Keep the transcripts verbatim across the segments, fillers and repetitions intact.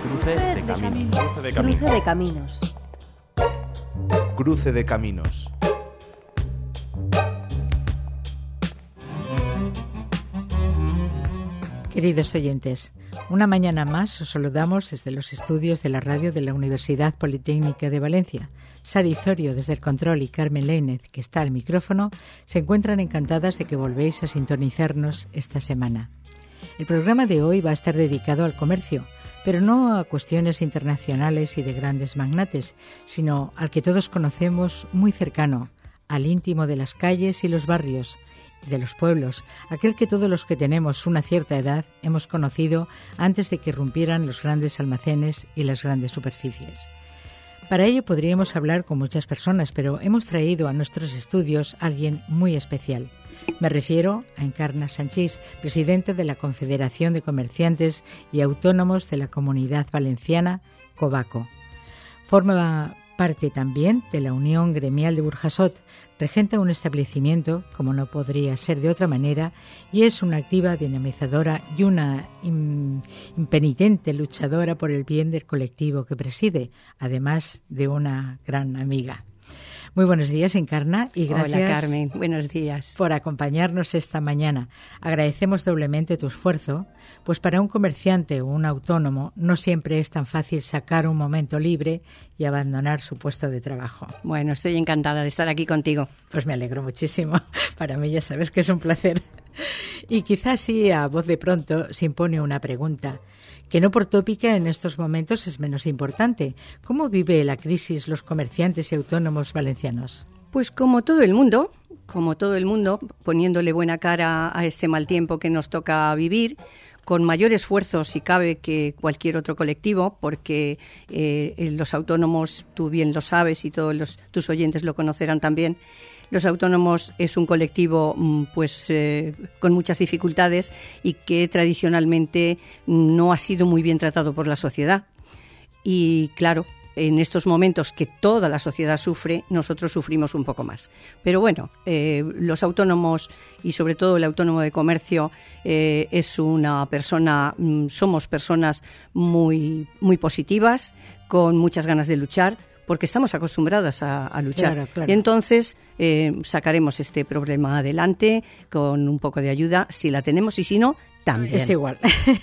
Cruce de caminos. Cruce de caminos. Cruce de caminos. Cruce de caminos. Queridos oyentes, una mañana más os saludamos desde los estudios de la radio de la Universidad Politécnica de Valencia. Sara Zorio desde el control y Carmen Léinez, que está al micrófono, se encuentran encantadas de que volvéis a sintonizarnos esta semana. El programa de hoy va a estar dedicado al comercio, pero no a cuestiones internacionales y de grandes magnates, sino al que todos conocemos muy cercano, al íntimo de las calles y los barrios, de los pueblos, aquel que todos los que tenemos una cierta edad hemos conocido antes de que irrumpieran los grandes almacenes y las grandes superficies. Para ello podríamos hablar con muchas personas, pero hemos traído a nuestros estudios a alguien muy especial. Me refiero a Encarna Sanchís, presidenta de la Confederación de Comerciantes y Autónomos de la Comunidad Valenciana, COBACO. Forma parte también de la Unión Gremial de Burjasot, regenta un establecimiento, como no podría ser de otra manera, y es una activa dinamizadora y una impenitente luchadora por el bien del colectivo que preside, además de una gran amiga. Muy buenos días, Encarna, y gracias. Hola, Carmen. Buenos días. Por acompañarnos esta mañana. Agradecemos doblemente tu esfuerzo, pues para un comerciante o un autónomo no siempre es tan fácil sacar un momento libre y abandonar su puesto de trabajo. Bueno, estoy encantada de estar aquí contigo. Pues me alegro muchísimo. Para mí ya sabes que es un placer. Y quizás sí, a voz de pronto, se impone una pregunta, que no por tópica en estos momentos es menos importante. ¿Cómo vive la crisis los comerciantes y autónomos valencianos? Pues como todo el mundo, como todo el mundo, poniéndole buena cara a este mal tiempo que nos toca vivir, con mayor esfuerzo, si cabe, que cualquier otro colectivo, porque eh, los autónomos, tú bien lo sabes y todos los, tus oyentes lo conocerán también, los autónomos es un colectivo pues eh, con muchas dificultades y que tradicionalmente no ha sido muy bien tratado por la sociedad. Y claro, en estos momentos que toda la sociedad sufre, nosotros sufrimos un poco más. Pero bueno, eh, los autónomos y sobre todo el autónomo de comercio eh, es una persona, somos personas muy, muy positivas, con muchas ganas de luchar, porque estamos acostumbradas a, a luchar. Claro, claro. Y entonces eh, sacaremos este problema adelante con un poco de ayuda, si la tenemos, y si no, también. Es igual.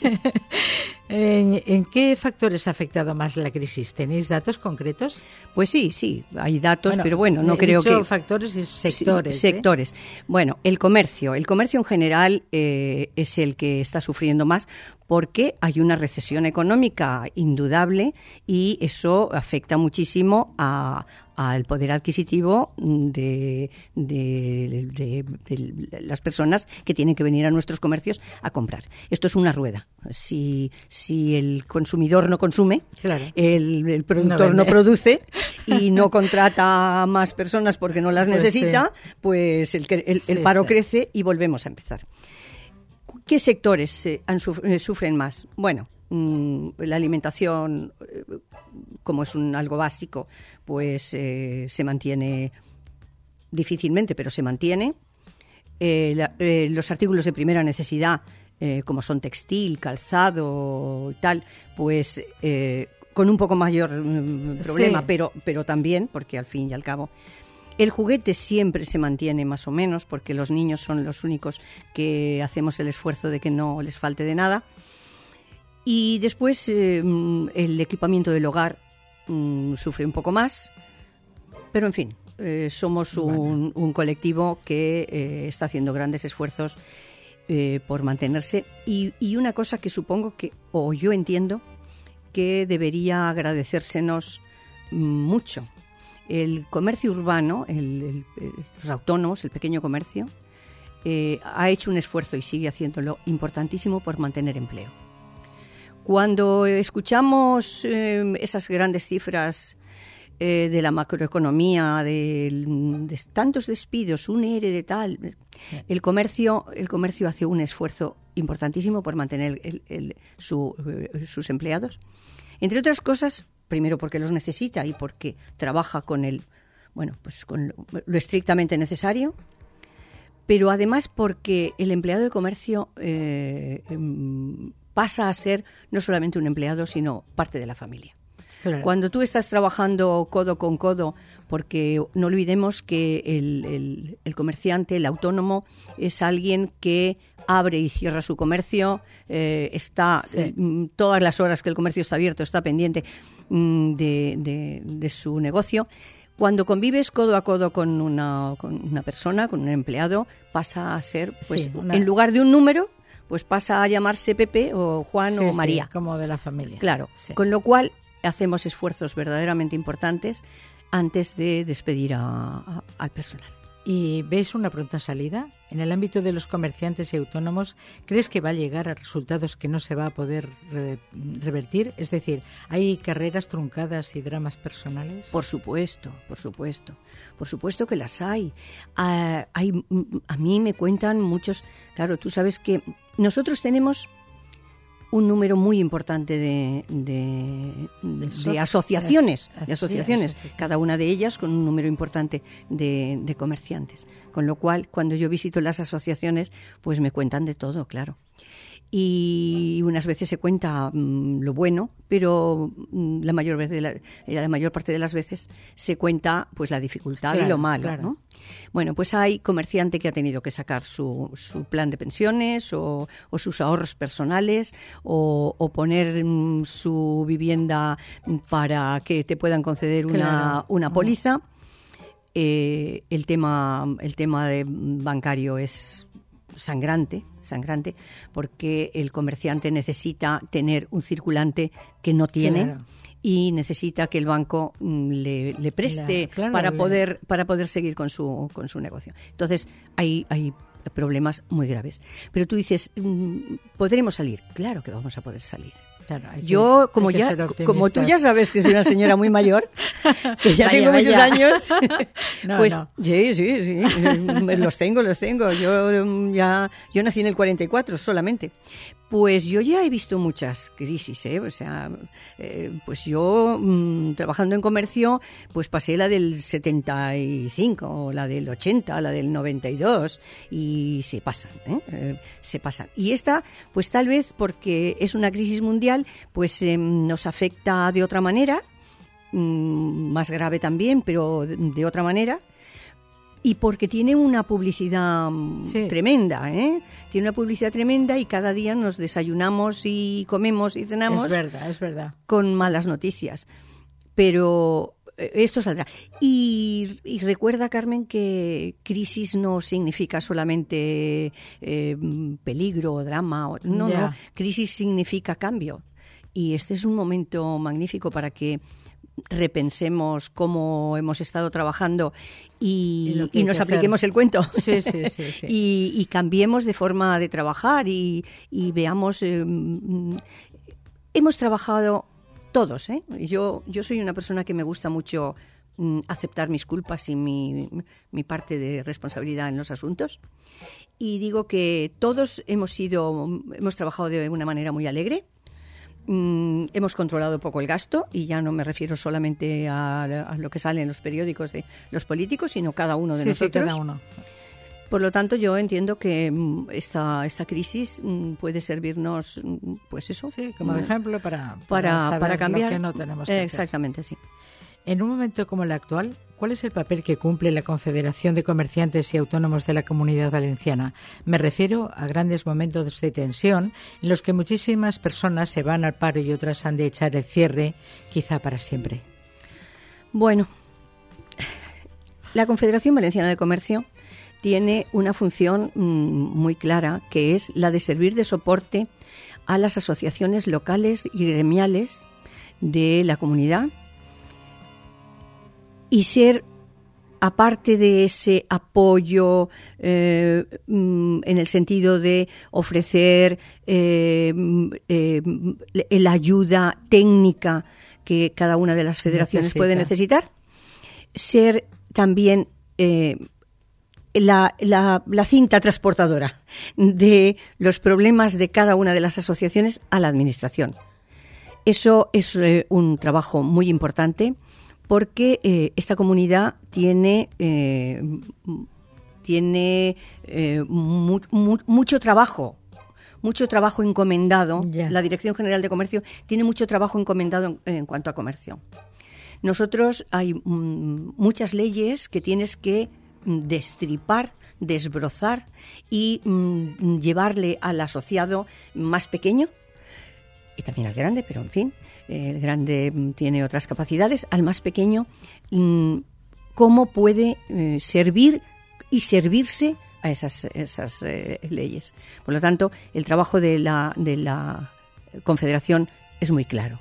¿En, ¿En qué factores ha afectado más la crisis? ¿Tenéis datos concretos? Pues sí, sí, hay datos, bueno, pero bueno, no he creo dicho que... factores y sectores. Sí, sectores. ¿eh? Bueno, el comercio. El comercio en general eh, es el que está sufriendo más porque hay una recesión económica indudable y eso afecta muchísimo a... al poder adquisitivo de, de, de, de las personas que tienen que venir a nuestros comercios a comprar. Esto es una rueda. Si, si el consumidor no consume, claro. el, el productor no, no produce y no contrata a más personas porque no las pues necesita, sí. pues el, el, el sí, paro sí. crece y volvemos a empezar. ¿Qué sectores eh, han, eh, sufren más? Bueno, la alimentación, como es un algo básico, pues eh, se mantiene difícilmente, pero se mantiene. Eh, la, eh, los artículos de primera necesidad, eh, como son textil, calzado y tal, pues eh, con un poco mayor mm, problema, sí. pero, pero también, porque al fin y al cabo... El juguete siempre se mantiene más o menos, porque los niños son los únicos que hacemos el esfuerzo de que no les falte de nada. Y después eh, el equipamiento del hogar mm, sufre un poco más, pero en fin, eh, somos un, un colectivo que eh, está haciendo grandes esfuerzos eh, por mantenerse. Y, y una cosa que supongo que, o yo entiendo, que debería agradecérsenos mucho. El comercio urbano, el, el, los autónomos, el pequeño comercio, eh, ha hecho un esfuerzo y sigue haciéndolo importantísimo por mantener empleo. Cuando escuchamos eh, esas grandes cifras eh, de la macroeconomía, de, de tantos despidos, un E R E de tal, sí. el comercio, el comercio hace un esfuerzo importantísimo por mantener el, el, su, eh, sus empleados. Entre otras cosas, primero porque los necesita y porque trabaja con el, bueno, pues con lo, lo estrictamente necesario, pero además porque el empleado de comercio eh, pasa a ser no solamente un empleado, sino parte de la familia. Claro. Cuando tú estás trabajando codo con codo, porque no olvidemos que el, el, el comerciante, el autónomo, es alguien que abre y cierra su comercio, eh, está sí. eh, todas las horas que el comercio está abierto, está pendiente mm, de, de, de su negocio. Cuando convives codo a codo con una, con una persona, con un empleado, pasa a ser, pues, sí, una... en lugar de un número, pues pasa a llamarse Pepe o Juan sí, o María. Sí, como de la familia. Claro, sí. Con lo cual hacemos esfuerzos verdaderamente importantes antes de despedir a, a, al personal. ¿Y ves una pronta salida? En el ámbito de los comerciantes y autónomos, ¿crees que va a llegar a resultados que no se va a poder re- revertir? Es decir, ¿hay carreras truncadas y dramas personales? Por supuesto, por supuesto. Por supuesto que las hay. Uh, hay. A mí me cuentan muchos... Claro, tú sabes que nosotros tenemos un número muy importante de, de, de, de asociaciones, de asociaciones, cada una de ellas con un número importante de, de comerciantes. Con lo cual, cuando yo visito las asociaciones, pues me cuentan de todo, claro. Y unas veces se cuenta mmm, lo bueno, pero mmm, la mayor vez de la, la mayor parte de las veces se cuenta pues la dificultad claro, y lo malo, claro. ¿no? Bueno, pues hay comerciante que ha tenido que sacar su, su plan de pensiones o, o sus ahorros personales o, o poner mmm, su vivienda para que te puedan conceder una, claro. una póliza. Eh, el tema, el tema de bancario es sangrante, sangrante, porque el comerciante necesita tener un circulante que no tiene claro. y necesita que el banco le, le preste claro, para le... poder para poder seguir con su con su negocio. Entonces hay hay problemas muy graves. Pero tú dices, ¿podremos salir? Claro que vamos a poder salir. Claro, hay que, yo, como hay que ya, como tú ya sabes que soy una señora muy mayor, que ya vaya, tengo vaya. muchos años, no, pues no. sí, sí, sí, los tengo, los tengo. Yo ya, yo nací en el cuarenta y cuatro solamente. Pues yo ya he visto muchas crisis, ¿eh? O sea, eh, pues yo mmm, trabajando en comercio, pues pasé la del setenta y cinco, la del ochenta, la del noventa y dos y se pasan, ¿eh? Eh, se pasan. Y esta, pues tal vez porque es una crisis mundial, pues eh, nos afecta de otra manera, mmm, más grave también, pero de, de otra manera. Y porque tiene una publicidad sí. tremenda, ¿eh? Tiene una publicidad tremenda y cada día nos desayunamos y comemos y cenamos. Es verdad, es verdad. Con malas noticias. Pero esto saldrá. Y, y recuerda, Carmen, que crisis no significa solamente eh, peligro o drama. No, yeah. no. Crisis significa cambio. Y este es un momento magnífico para que repensemos cómo hemos estado trabajando y, y, y nos apliquemos el cuento sí, sí, sí, sí. y, y cambiemos de forma de trabajar y, y veamos eh, hemos trabajado todos, ¿eh? yo, yo soy una persona que me gusta mucho mm, aceptar mis culpas y mi, mi parte de responsabilidad en los asuntos y digo que todos hemos sido hemos trabajado de una manera muy alegre. Mm, hemos controlado poco el gasto y ya no me refiero solamente a, a lo que sale en los periódicos de los políticos, sino cada uno de sí, nosotros. Sí, cada uno. Por lo tanto, yo entiendo que esta, esta crisis puede servirnos, pues eso. Sí, como de ejemplo para, para, para, saber para cambiar. Lo que no tenemos que Exactamente, hacer. sí. En un momento como el actual, ¿cuál es el papel que cumple la Confederación de Comerciantes y Autónomos de la Comunidad Valenciana? Me refiero a grandes momentos de tensión en los que muchísimas personas se van al paro y otras han de echar el cierre, quizá para siempre. Bueno, la Confederación Valenciana de Comercio tiene una función mmm, muy clara, que es la de servir de soporte a las asociaciones locales y gremiales de la comunidad y ser, aparte de ese apoyo eh, en el sentido de ofrecer eh, eh, la ayuda técnica que cada una de las federaciones Necesita. puede necesitar, ser también eh, la, la, la cinta transportadora de los problemas de cada una de las asociaciones a la administración. Eso es eh, un trabajo muy importante, porque eh, esta comunidad tiene, eh, tiene eh, mu- mu- mucho trabajo, mucho trabajo encomendado, Ya. la Dirección General de Comercio tiene mucho trabajo encomendado en, en cuanto a comercio. Nosotros hay mm, muchas leyes que tienes que mm, destripar, desbrozar y mm, llevarle al asociado más pequeño, y también al grande, pero en fin, el grande mm, tiene otras capacidades, al más pequeño, mm, cómo puede eh, servir y servirse a esas, esas eh, leyes. Por lo tanto, el trabajo de la, de la Confederación es muy claro.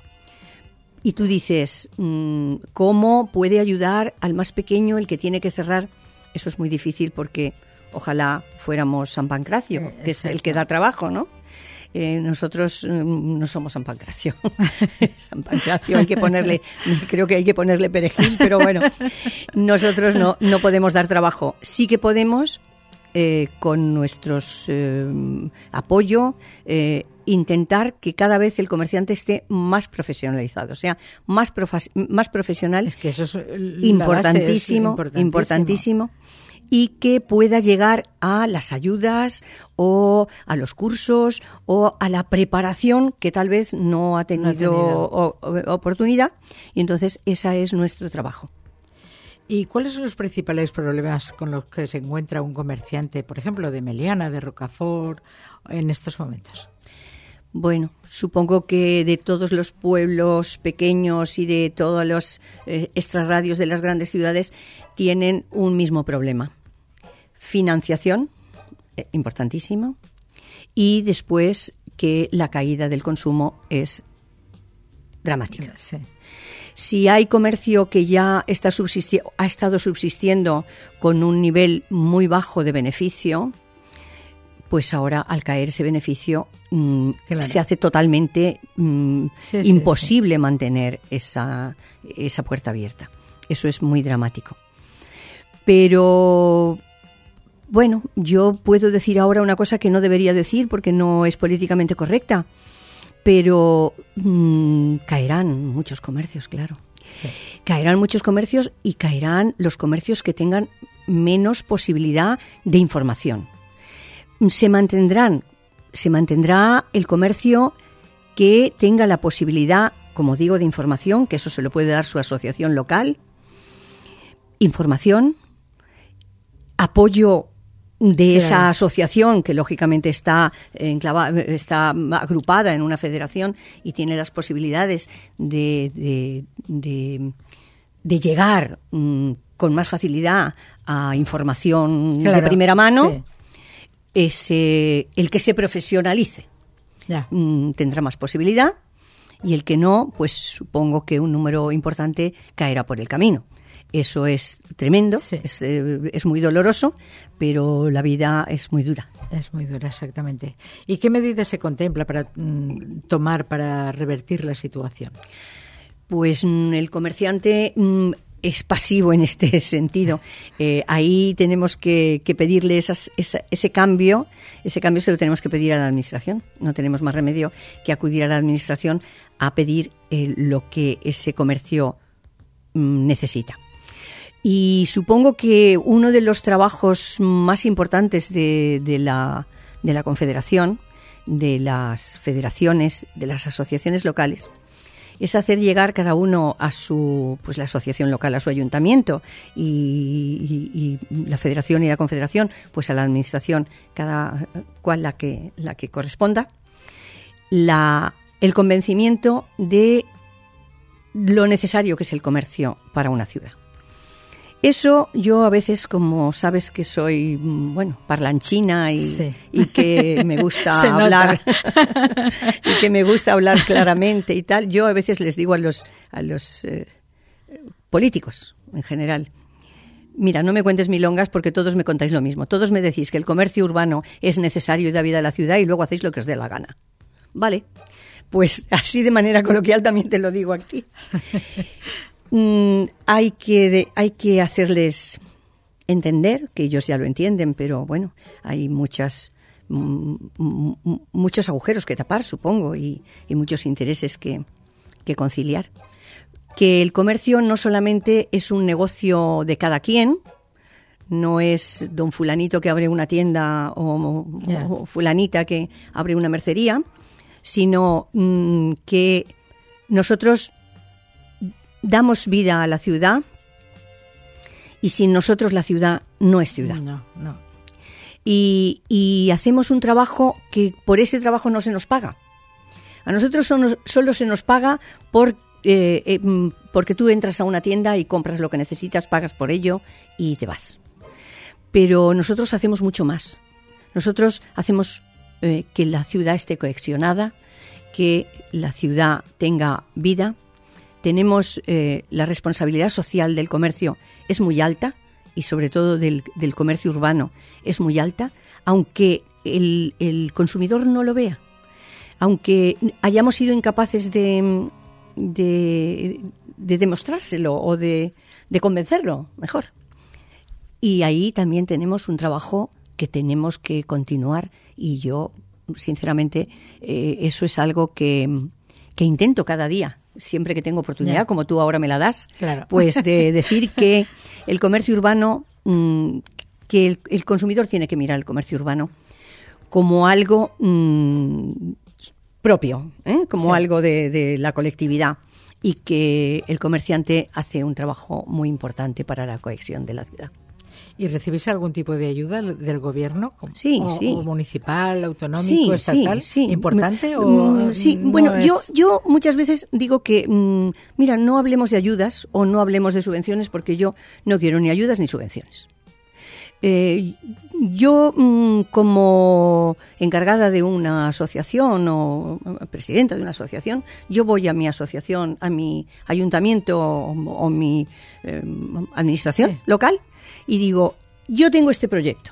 Y tú dices, mmm, ¿cómo puede ayudar al más pequeño, el que tiene que cerrar? Eso es muy difícil porque ojalá fuéramos San Pancracio, Eh, que es el que da trabajo, ¿no? Eh, nosotros mm, no somos San Pancracio. San Pancracio hay que ponerle, creo que hay que ponerle perejil, pero bueno, nosotros no, no podemos dar trabajo. Sí que podemos, eh, con nuestros eh, apoyo, eh, intentar que cada vez el comerciante esté más profesionalizado, o sea, más, profe- más profesional. Es que eso es la base, es importantísimo, importantísimo, importantísimo, y que pueda llegar a las ayudas o a los cursos o a la preparación que tal vez no ha tenido, No ha tenido. O, o, oportunidad, y entonces ese es nuestro trabajo. ¿Y cuáles son los principales problemas con los que se encuentra un comerciante, por ejemplo, de Meliana, de Rocafort, en estos momentos? Bueno, supongo que de todos los pueblos pequeños y de todos los eh, extrarradios de las grandes ciudades tienen un mismo problema. Financiación, eh, importantísimo, y después que la caída del consumo es dramática. Sí. Si hay comercio que ya está subsisti- ha estado subsistiendo con un nivel muy bajo de beneficio, pues ahora al caer ese beneficio mmm, Claro. se hace totalmente mmm, Sí, sí, imposible sí. mantener esa, esa puerta abierta. Eso es muy dramático. Pero bueno, yo puedo decir ahora una cosa que no debería decir porque no es políticamente correcta, pero mmm, caerán muchos comercios, claro. Sí. Caerán muchos comercios y caerán los comercios que tengan menos posibilidad de información. Se mantendrán, se mantendrá el comercio que tenga la posibilidad, como digo, de información, que eso se lo puede dar su asociación local, información, apoyo de Claro. esa asociación que lógicamente está enclava, está agrupada en una federación y tiene las posibilidades de, de, de, de llegar mmm, con más facilidad a información Claro, de primera mano. Sí. Ese, el que se profesionalice Ya. mmm, tendrá más posibilidad, y el que no, pues supongo que un número importante caerá por el camino. Eso es tremendo, Sí. es, eh, es muy doloroso, pero la vida es muy dura. Es muy dura, exactamente. ¿Y qué medidas se contempla para mm, tomar para revertir la situación? Pues mm, el comerciante mm, es pasivo en este sentido. Eh, ahí tenemos que, que pedirle esas, esa, ese cambio, ese cambio se lo tenemos que pedir a la Administración. No tenemos más remedio que acudir a la Administración a pedir eh, lo que ese comercio mm, necesita. Y supongo que uno de los trabajos más importantes de, de, la, de la Confederación, de las federaciones, de las asociaciones locales, es hacer llegar cada uno a su, pues la asociación local, a su ayuntamiento, y, y, y la federación y la confederación, pues a la administración, cada cual la que, la que corresponda, la, el convencimiento de lo necesario que es el comercio para una ciudad. Eso yo a veces, como sabes que soy, bueno, parlanchina y, sí. y que me gusta Se hablar y que me gusta hablar claramente y tal, yo a veces les digo a los a los eh, políticos en general: mira, no me cuentes milongas porque todos me contáis lo mismo. Todos me decís que el comercio urbano es necesario y da vida a la ciudad y luego hacéis lo que os dé la gana. Vale, pues así de manera coloquial también te lo digo a ti. Mm, hay que de, hay que hacerles entender, que ellos ya lo entienden, pero bueno, hay muchas mm, m- muchos agujeros que tapar, supongo, y, y muchos intereses que, que conciliar. Que el comercio no solamente es un negocio de cada quien, no es don fulanito que abre una tienda o, yeah. o fulanita que abre una mercería, sino mmm, que nosotros damos vida a la ciudad y sin nosotros la ciudad no es ciudad. No, no. Y, y hacemos un trabajo que por ese trabajo no se nos paga. A nosotros solo, solo se nos paga por, eh, eh, porque tú entras a una tienda y compras lo que necesitas, pagas por ello y te vas. Pero nosotros hacemos mucho más. Nosotros hacemos eh, que la ciudad esté cohesionada, que la ciudad tenga vida. Tenemos eh, la responsabilidad social del comercio es muy alta y sobre todo del, del comercio urbano es muy alta, aunque el, el consumidor no lo vea. Aunque hayamos sido incapaces de, de, de demostrárselo o de, de convencerlo, mejor. Y ahí también tenemos un trabajo que tenemos que continuar y yo, sinceramente, eh, eso es algo que, que intento cada día, siempre que tengo oportunidad, yeah. como tú ahora me la das, claro. pues de decir que el comercio urbano, mmm, que el, el consumidor tiene que mirar el comercio urbano como algo mmm, propio, ¿eh? como sí. algo de, de la colectividad y que el comerciante hace un trabajo muy importante para la cohesión de la ciudad. ¿Y recibís algún tipo de ayuda del gobierno? Sí, o, sí. O municipal, autonómico, sí, estatal? Sí, sí. ¿Importante M- o Sí, no bueno, es... yo, yo muchas veces digo que, mmm, mira, no hablemos de ayudas o no hablemos de subvenciones porque yo no quiero ni ayudas ni subvenciones. Eh, yo, mmm, como encargada de una asociación o presidenta de una asociación, yo voy a mi asociación, a mi ayuntamiento o, o mi eh, administración sí. local y digo, yo tengo este proyecto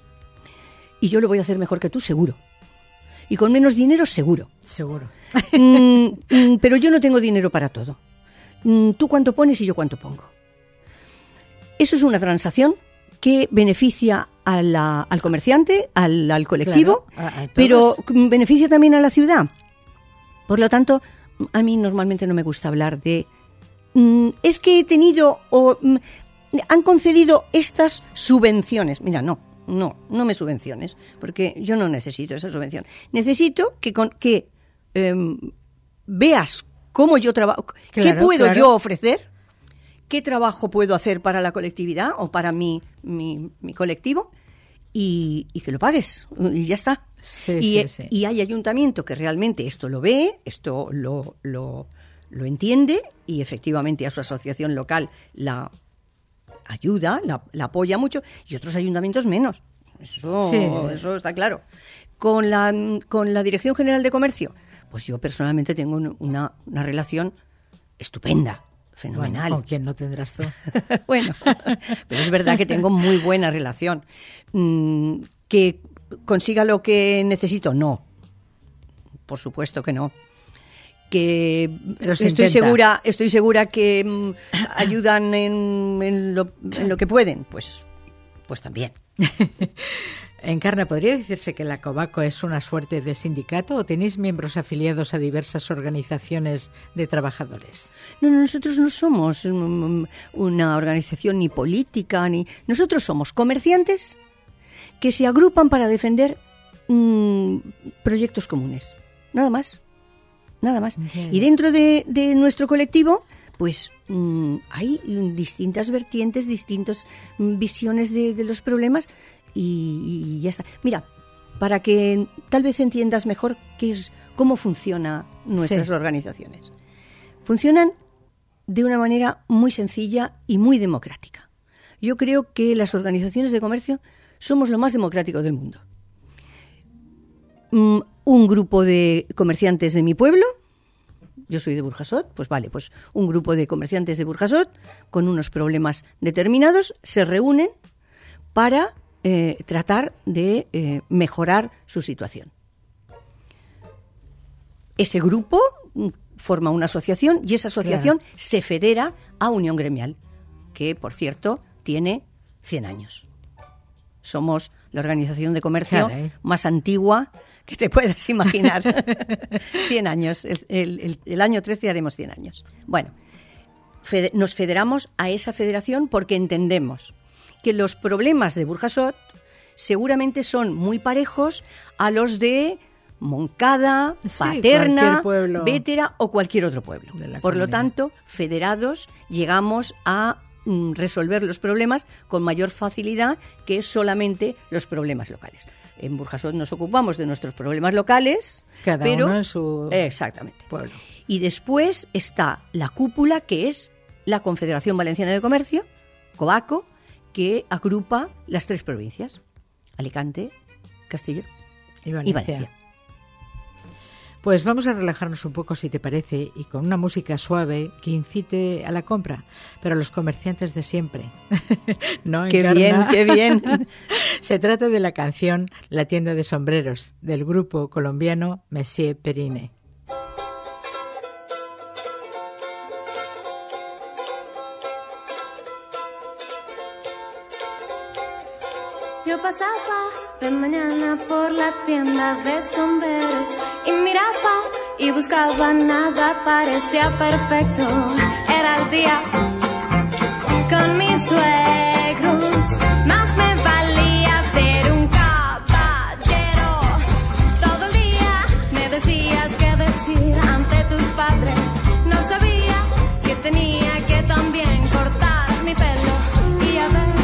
y yo lo voy a hacer mejor que tú, seguro. Y con menos dinero, seguro. Seguro. mm, mm, pero yo no tengo dinero para todo. Mm, tú cuánto pones y yo cuánto pongo. Eso es una transacción que beneficia a la, al comerciante, al, al colectivo, claro, a, a pero beneficia también a la ciudad. Por lo tanto, a mí normalmente no me gusta hablar de mm, es que he tenido o mm, han concedido estas subvenciones. Mira, no, no, no me subvenciones, porque yo no necesito esa subvención. Necesito que, con, que eh, veas cómo yo trabajo, claro, qué puedo claro. yo ofrecer. ¿Qué trabajo puedo hacer para la colectividad o para mi, mi, mi colectivo? Y, y que lo pagues, y ya está. Sí, y, sí, sí. y hay ayuntamiento que realmente esto lo ve, esto lo, lo, lo entiende y efectivamente a su asociación local la ayuda, la, la apoya mucho, y otros ayuntamientos menos. Eso, sí. eso está claro. Con la, con la Dirección General de Comercio, pues yo personalmente tengo una, una relación estupenda. Fenomenal. Bueno, ¿con quién no tendrás tú? Bueno, pero es verdad que tengo muy buena relación. Mm, ¿que consiga lo que necesito? No. Por supuesto que no. Que pero se estoy intenta. segura, estoy segura que mm, ayudan en, en, lo, en lo que pueden. Pues, pues también. Encarna, ¿podría decirse que la Cobaco es una suerte de sindicato o tenéis miembros afiliados a diversas organizaciones de trabajadores? No, nosotros no somos una organización ni política, ni nosotros somos comerciantes que se agrupan para defender mmm, proyectos comunes. Nada más, nada más. Okay. Y dentro de, de nuestro colectivo, pues mmm, hay distintas vertientes, distintas mmm, visiones de, de los problemas. Y, y ya está. Mira, para que tal vez entiendas mejor qué es, cómo funcionan nuestras sí. organizaciones. Funcionan de una manera muy sencilla y muy democrática. Yo creo que las organizaciones de comercio somos lo más democrático del mundo. Mm, un grupo de comerciantes de mi pueblo, yo soy de Burjasot, pues vale, pues un grupo de comerciantes de Burjasot con unos problemas determinados se reúnen para Eh, tratar de eh, mejorar su situación. Ese grupo forma una asociación y esa asociación claro. se federa a Unión Gremial, que, por cierto, tiene cien años. Somos la organización de comercio claro, ¿eh? más antigua que te puedas imaginar. cien años. El, el, el, el año trece haremos cien años. Bueno, fede- nos federamos a esa federación porque entendemos que los problemas de Burjasot seguramente son muy parejos a los de Moncada, sí, Paterna, Bétera o cualquier otro pueblo. Por lo tanto, federados llegamos a mm, resolver los problemas con mayor facilidad que solamente los problemas locales. En Burjasot nos ocupamos de nuestros problemas locales, cada pero, uno en su exactamente. pueblo. Y después está la cúpula, que es la Confederación Valenciana de Comercio, COVACO, que agrupa las tres provincias, Alicante, Castellón y Valencia. y Valencia. Pues vamos a relajarnos un poco, si te parece, y con una música suave que incite a la compra, pero a los comerciantes de siempre. ¿No, ¡Qué Encarna? bien, qué bien! Se trata de la canción La tienda de sombreros, del grupo colombiano Monsieur Perine. Yo pasaba de mañana por la tienda de sombreros y miraba y buscaba, nada parecía perfecto. Era el día con mis suegros, más me valía ser un caballero. Todo el día me decías qué decir ante tus padres. No sabía que tenía que también cortar mi pelo. Y a ver,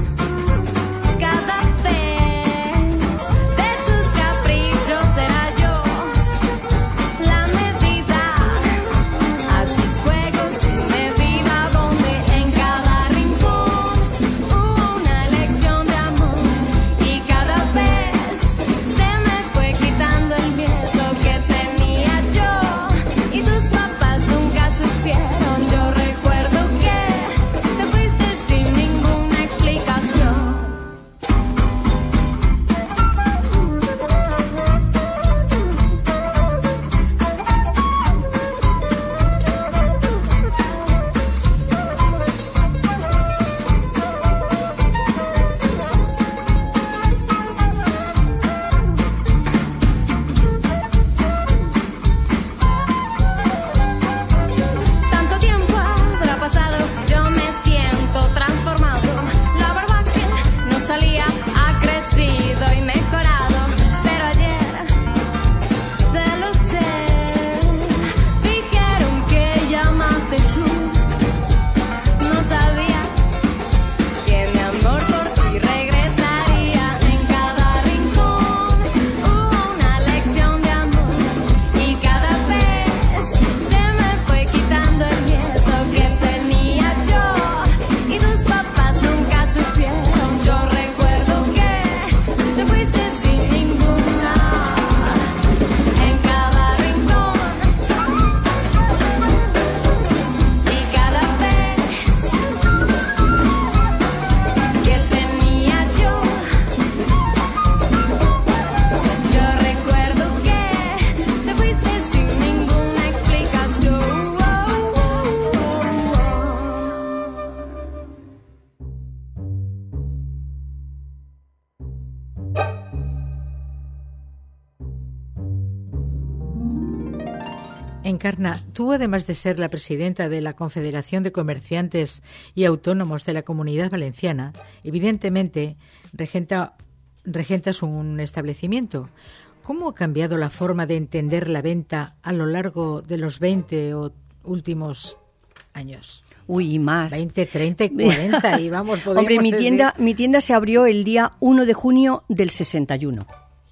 Encarna, tú, además de ser la presidenta de la Confederación de Comerciantes y Autónomos de la Comunidad Valenciana, evidentemente regenta, regentas un establecimiento. ¿Cómo ha cambiado la forma de entender la venta a lo largo de los veinte o últimos años? Uy, y más. veinte, treinta y cuarenta, y vamos, podemos Hombre, mi decir... tienda, mi tienda se abrió el día uno de junio del sesenta y uno.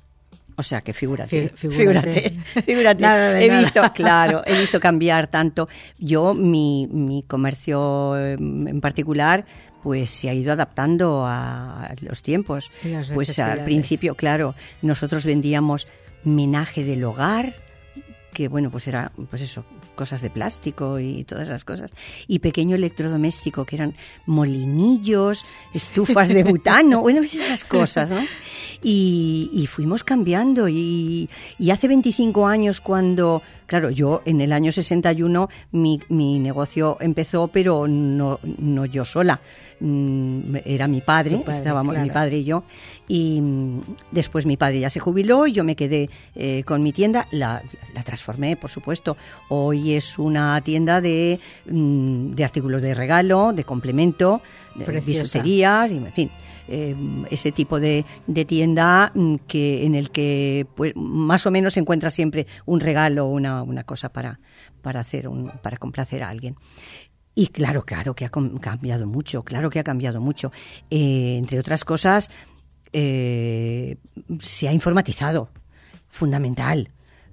O sea, que figúrate, Fí- figúrate. figúrate, figúrate. Nada de he nada. visto, claro, he visto cambiar tanto. Yo, mi, mi comercio en particular, pues se ha ido adaptando a los tiempos. Y las Pues al necesidades. principio, claro, nosotros vendíamos menaje del hogar, que bueno, pues era, pues eso, cosas de plástico y todas esas cosas. Y pequeño electrodoméstico, que eran molinillos, estufas de butano, bueno, pues esas cosas, ¿no? Y, y fuimos cambiando. Y, y hace veinticinco años, cuando, claro, yo en el año sesenta y uno mi, mi negocio empezó, pero no, no yo sola. Mm, Era mi padre, Tu padre, estábamos claro. mi padre y yo. Y mm, después mi padre ya se jubiló y yo me quedé eh, con mi tienda. La, la transformé transformé, por supuesto. Hoy es una tienda de, de artículos de regalo, de complemento, de bisuterías, y en fin, eh, ese tipo de, de tienda que en el que pues más o menos se encuentra siempre un regalo, una, una cosa para, para hacer un, para complacer a alguien. Y claro, claro que ha cambiado mucho, claro que ha cambiado mucho. Eh, entre otras cosas, eh, se ha informatizado, fundamental.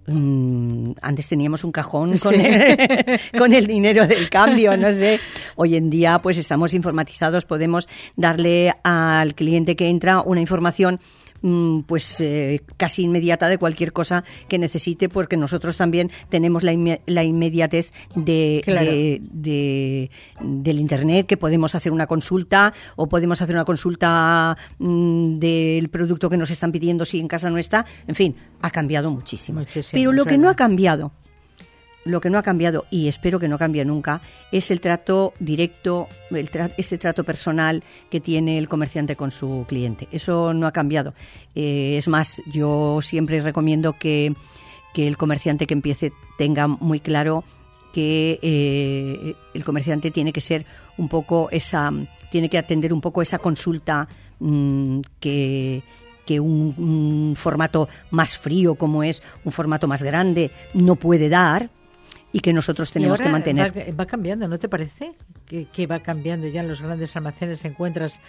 Mm, antes teníamos un cajón con, sí. el, con el dinero del cambio, no sé. Hoy en día, pues estamos informatizados, podemos darle al cliente que entra una información pues eh, casi inmediata de cualquier cosa que necesite, porque nosotros también tenemos la, inme- la inmediatez de, claro. de, de del internet, que podemos hacer una consulta o podemos hacer una consulta mmm, del producto que nos están pidiendo si en casa no está. En fin, ha cambiado muchísimo. muchísimo Pero lo que verdad. no ha cambiado Lo que no ha cambiado, y espero que no cambie nunca, es el trato directo, el tra- este trato personal que tiene el comerciante con su cliente. Eso no ha cambiado. Eh, es más, yo siempre recomiendo que, que el comerciante que empiece tenga muy claro que eh, el comerciante tiene que ser un poco esa, tiene que atender un poco esa consulta mmm, que... que un, un formato más frío, como es un formato más grande, no puede dar, y que nosotros tenemos que mantener. Va, va cambiando, ¿no te parece? Que, que va cambiando ya en los grandes almacenes, encuentras...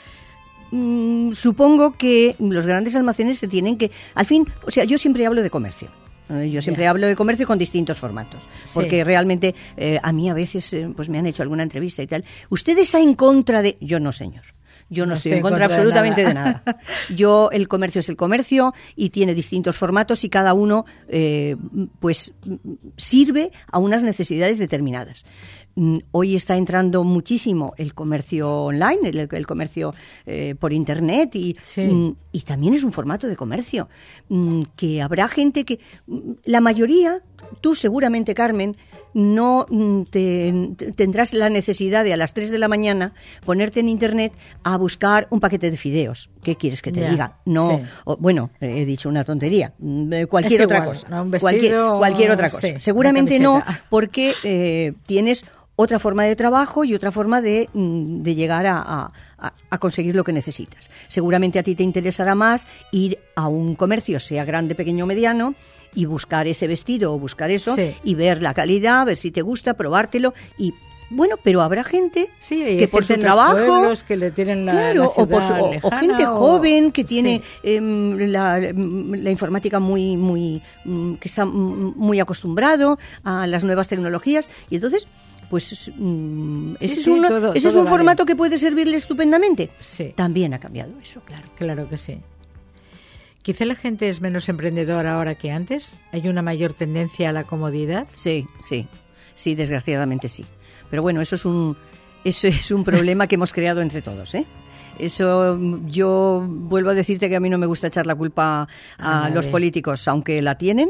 Mm, supongo que los grandes almacenes se tienen que... Al fin, o sea, yo siempre hablo de comercio. Yo siempre yeah. hablo de comercio con distintos formatos, porque sí. realmente eh, a mí a veces eh, pues me han hecho alguna entrevista y tal. ¿Usted está en contra de...? Yo no, señor. Yo no, no estoy en contra, contra absolutamente de nada. de nada. Yo, el comercio es el comercio y tiene distintos formatos y cada uno eh, pues sirve a unas necesidades determinadas. Hoy está entrando muchísimo el comercio online, el, el comercio eh, por internet y, sí. y también es un formato de comercio. Que habrá gente que... La mayoría, tú seguramente, Carmen, no te, tendrás la necesidad de a las tres de la mañana ponerte en internet a buscar un paquete de fideos. ¿Qué quieres que te yeah, diga? No, sí. o, bueno, he dicho una tontería. Cualquier es otra igual, cosa. ¿No? Un vestido, cualquier, cualquier otra cosa. Sí, seguramente no, porque eh, tienes otra forma de trabajo y otra forma de, de llegar a, a, a conseguir lo que necesitas. Seguramente a ti te interesará más ir a un comercio, sea grande, pequeño o mediano, y buscar ese vestido o buscar eso sí. y ver la calidad, ver si te gusta, probártelo y bueno, pero habrá gente sí, que por su trabajo que le tienen la, claro, la o, por su, lejana, o gente o, joven que tiene sí. eh, la, la informática muy muy que está muy acostumbrado a las nuevas tecnologías y entonces pues mm, ese sí, es, sí, uno, todo, ese todo es un vale. formato que puede servirle estupendamente. Sí. También ha cambiado eso, claro. Claro que sí. Quizá la gente es menos emprendedora ahora que antes. ¿Hay una mayor tendencia a la comodidad? Sí, sí, sí, desgraciadamente sí. Pero bueno, eso es un, eso es un problema que hemos creado entre todos, ¿eh? Eso, yo vuelvo a decirte que a mí no me gusta echar la culpa a ah, los políticos, aunque la tienen.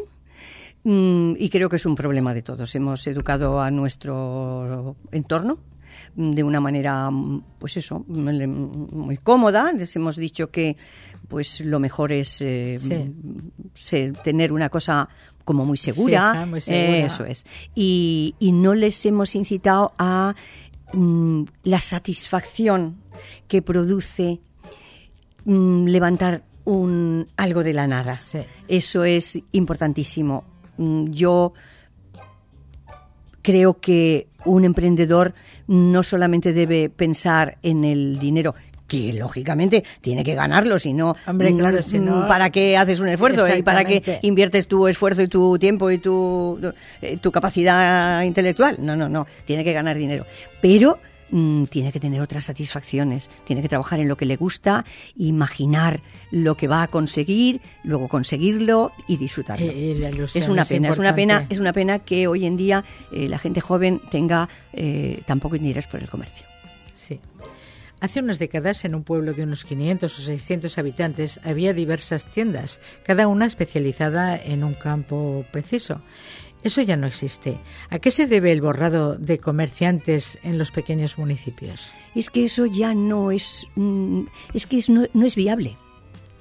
Y creo que es un problema de todos. Hemos educado a nuestro entorno de una manera, pues eso, muy cómoda. Les hemos dicho que pues lo mejor es eh, sí. se, tener una cosa como muy segura. Fija, muy segura. Eh, eso es. Y, y no les hemos incitado a mm, la satisfacción que produce mm, levantar un algo de la nada. Sí. Eso es importantísimo. Yo creo que un emprendedor no solamente debe pensar en el dinero, que lógicamente tiene que ganarlo, si no, Hombre, claro, si no, ¿para qué haces un esfuerzo? ¿Y para qué inviertes tu esfuerzo y tu tiempo y tu, tu capacidad intelectual? No, no, no, tiene que ganar dinero. Pero mm, tiene que tener otras satisfacciones, tiene que trabajar en lo que le gusta, imaginar lo que va a conseguir, luego conseguirlo y disfrutarlo. Eh, la ilusión es una es pena, importante. es una pena, es una pena que hoy en día eh, la gente joven tenga eh, tan poco interés por el comercio. Sí. Hace unas décadas, en un pueblo de unos quinientos o seiscientos habitantes, había diversas tiendas, cada una especializada en un campo preciso. Eso ya no existe. ¿A qué se debe el borrado de comerciantes en los pequeños municipios? Es que eso ya no es... Mm, es que es, no, no es viable.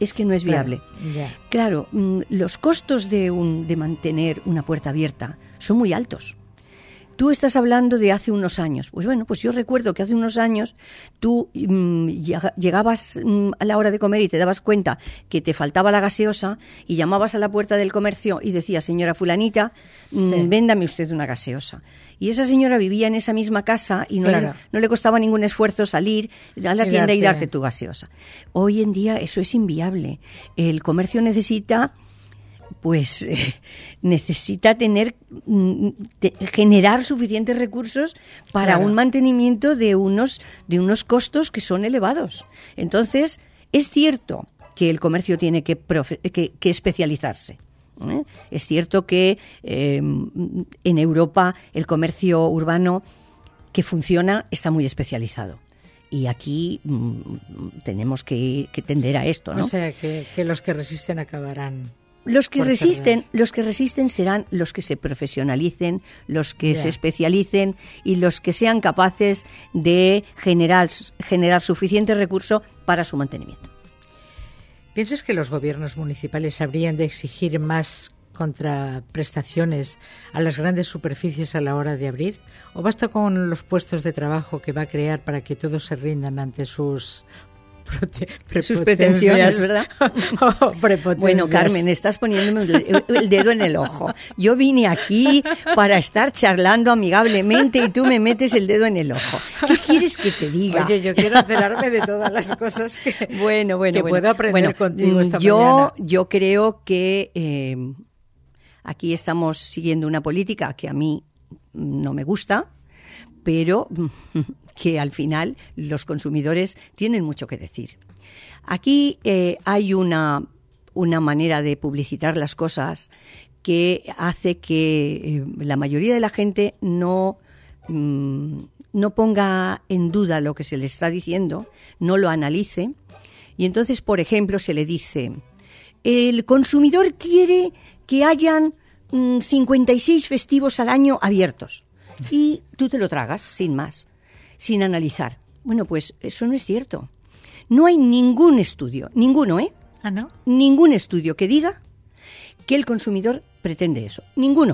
es que no es viable. Claro, yeah. Claro, los costos de, un, de mantener una puerta abierta son muy altos. Tú estás hablando de hace unos años. Pues bueno, pues yo recuerdo que hace unos años tú mmm, llegabas mmm, a la hora de comer y te dabas cuenta que te faltaba la gaseosa y llamabas a la puerta del comercio y decías, señora fulanita, mmm, sí. véndame usted una gaseosa. Y esa señora vivía en esa misma casa y no, claro. les, no le costaba ningún esfuerzo salir a la y tienda darte. y darte tu gaseosa. Hoy en día eso es inviable. El comercio necesita... pues eh, necesita tener de, generar suficientes recursos para claro. un mantenimiento de unos de unos costos que son elevados. Entonces, es cierto que el comercio tiene que, profe, que, que especializarse. ¿eh? Es cierto que eh, en Europa el comercio urbano que funciona está muy especializado. Y aquí mmm, tenemos que, que tender a esto, ¿no? O sea, que, que los que resisten acabarán... Los que resisten, los que resisten serán los que se profesionalicen, los que yeah. se especialicen y los que sean capaces de generar, generar suficiente recurso para su mantenimiento. ¿Piensas que los gobiernos municipales habrían de exigir más contraprestaciones a las grandes superficies a la hora de abrir? ¿O basta con los puestos de trabajo que va a crear para que todos se rindan ante sus sus pretensiones, ¿verdad? oh, bueno, Carmen, estás poniéndome el, el dedo en el ojo. Yo vine aquí para estar charlando amigablemente y tú me metes el dedo en el ojo. ¿Qué quieres que te diga? Oye, yo quiero enterarme de todas las cosas que, bueno, bueno, que bueno. puedo aprender bueno, contigo esta yo, mañana. Yo creo que eh, aquí estamos siguiendo una política que a mí no me gusta, pero que al final los consumidores tienen mucho que decir. Aquí eh, hay una, una manera de publicitar las cosas que hace que eh, la mayoría de la gente no, mm, no ponga en duda lo que se le está diciendo, no lo analice. Y entonces, por ejemplo, se le dice, el consumidor quiere que hayan mm, cincuenta y seis festivos al año abiertos. Y tú te lo tragas, sin más, sin analizar. Bueno, pues eso no es cierto. No hay ningún estudio, ninguno, ¿eh? ¿Ah, no? Ningún estudio que diga que el consumidor pretende eso. Ninguno.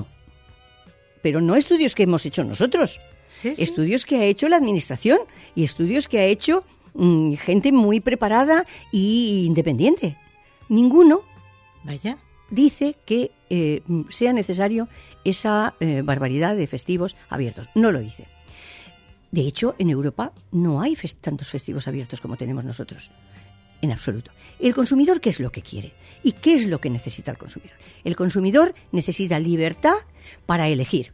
Pero no estudios que hemos hecho nosotros. Sí, sí. Estudios que ha hecho la administración y estudios que ha hecho mmm, gente muy preparada e independiente. Ninguno. Vaya. Dice que eh, sea necesario esa eh, barbaridad de festivos abiertos. No lo dice. De hecho, en Europa no hay fest- tantos festivos abiertos como tenemos nosotros. En absoluto. ¿El consumidor qué es lo que quiere? ¿Y qué es lo que necesita el consumidor? El consumidor necesita libertad para elegir.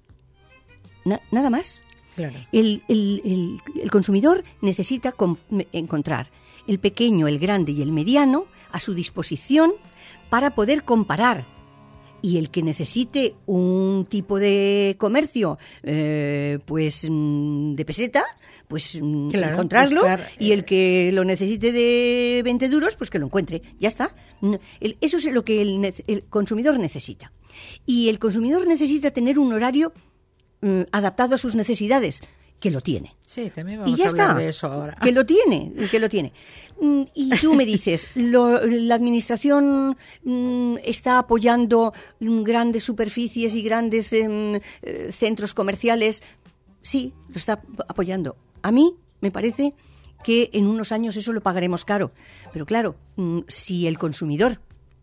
Na- nada más. Claro. El, el, el, el consumidor necesita com- encontrar el pequeño, el grande y el mediano a su disposición para poder comparar. Y el que necesite un tipo de comercio eh, pues de peseta, pues claro, encontrarlo, buscar, y el que lo necesite de veinte duros, pues que lo encuentre. Ya está. El, eso es lo que el, el consumidor necesita. Y el consumidor necesita tener un horario eh, adaptado a sus necesidades, que lo tiene. Sí, también vamos y ya a hablar está, de eso ahora. Que lo tiene, que lo tiene. Y tú me dices, lo, la administración mm, está apoyando grandes superficies y grandes eh, centros comerciales. Sí, lo está apoyando. A mí me parece que en unos años eso lo pagaremos caro. Pero claro, mm, si el consumidor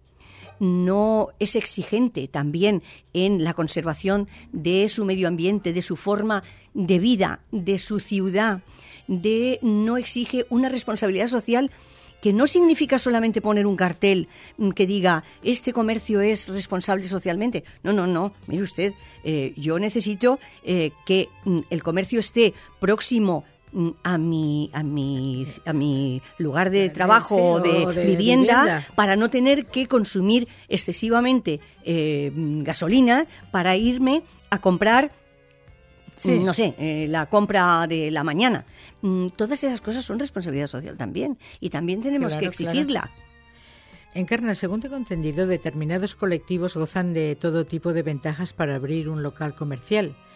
no es exigente también en la conservación de su medio ambiente, de su forma de vida, de su ciudad, de no exige una responsabilidad social que no significa solamente poner un cartel que diga este comercio es responsable socialmente. No, no, no. Mire usted, eh, yo necesito eh, que el comercio esté próximo a mi a mi a mi lugar de trabajo o de, de vivienda, vivienda para no tener que consumir excesivamente eh, gasolina para irme a comprar sí. no sé eh, la compra de la mañana. Todas esas cosas son responsabilidad social también y también tenemos claro, que exigirla. Claro. Encarna, según tengo entendido, determinados colectivos gozan de todo tipo de ventajas para abrir un local comercial.